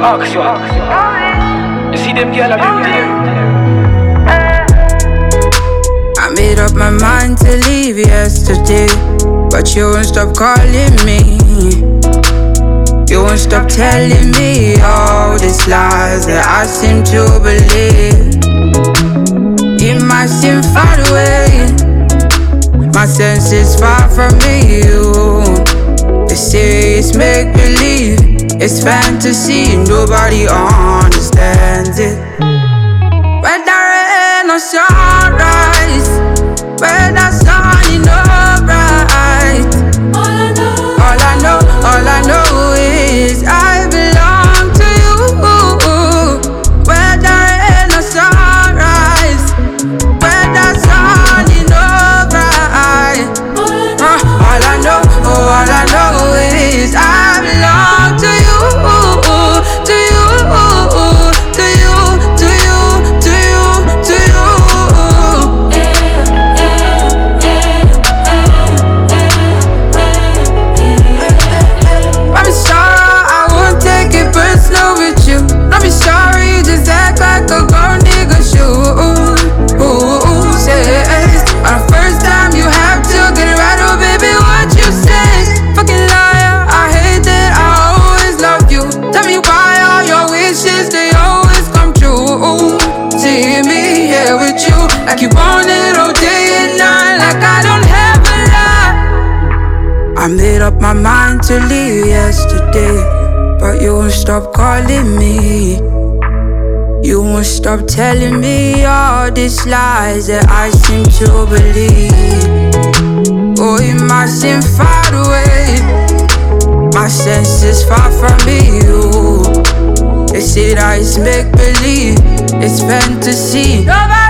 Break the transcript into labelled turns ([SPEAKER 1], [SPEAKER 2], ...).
[SPEAKER 1] ask you. You see them girl are beauty.
[SPEAKER 2] I made up my mind to leave yesterday, but you won't stop calling me. You won't stop telling me all these lies that I seem to believe. It might seem far away, my senses far from you. They say it's make-believe, it's fantasy, nobody understands it. Whether rain or sunrise, whether sunny or bright, all I know is I belong to you. Whether rain or sunrise, whether sunny or bright, all I know is I belong to you, to you, to you, to you, to you, to you. I'm sorry, I won't take it personal with you. Don't be sorry, just act like a gold nigga should. Says on the first time you have to get it right, oh baby, what you say? Fucking liar, I hate that I always loved you. Tell me why all your wishes, they always come true. See me here with you, like you want it all day and night, like I don't have a lie. I made up my mind to leave yesterday, but you won't stop calling me. You won't stop telling me all these lies that I seem to believe. Oh, it might seem far away, my senses far from you. They say that it's make-believe, it's fantasy. Nobody